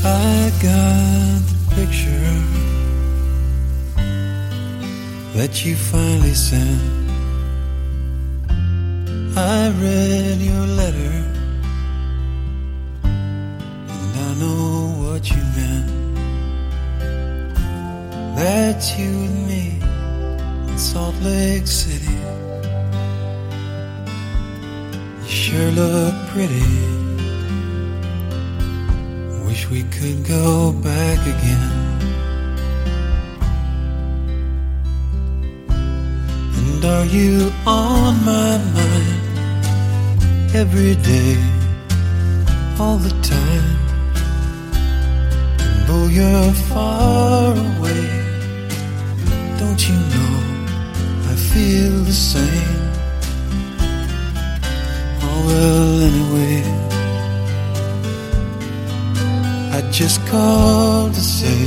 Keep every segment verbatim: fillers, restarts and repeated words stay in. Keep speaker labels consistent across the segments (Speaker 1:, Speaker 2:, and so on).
Speaker 1: I got the picture that you finally sent. I read your letter, and I know what you meant. That's you and me in Salt Lake City. You sure look pretty. Wish we could go back again. And are you on my mind every day, all the time? And though you're far away, don't you know I feel the same? Oh well, anyway, I just called to say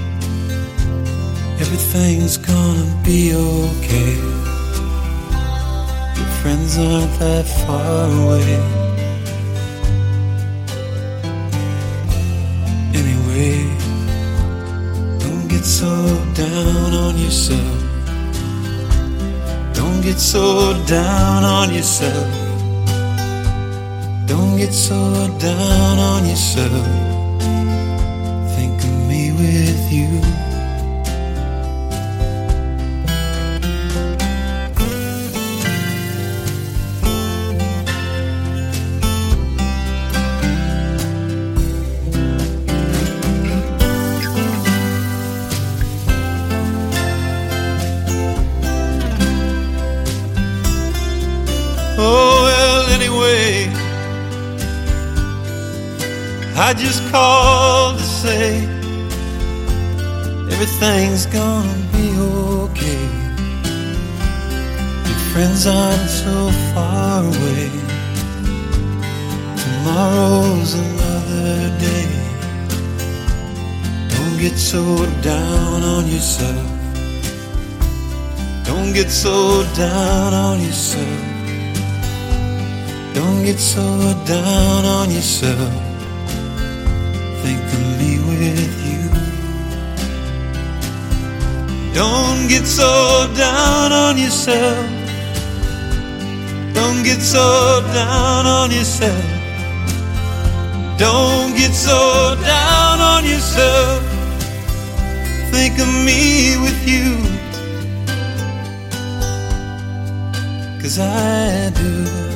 Speaker 1: everything's gonna be okay. Your friends aren't that far away. Anyway, don't get so down on yourself. Don't get so down on yourself. Don't get so down on yourself. Think of me with you. Oh, well, anyway, I just called to say everything's gonna be okay. Your friends aren't so far away. Tomorrow's another day. Don't get so down on yourself. Don't get so down on yourself. Don't get so down on yourself. Think of me with you. Don't get so down on yourself. Don't get so down on yourself. Don't get so down on yourself. Think of me with you. 'Cause I do.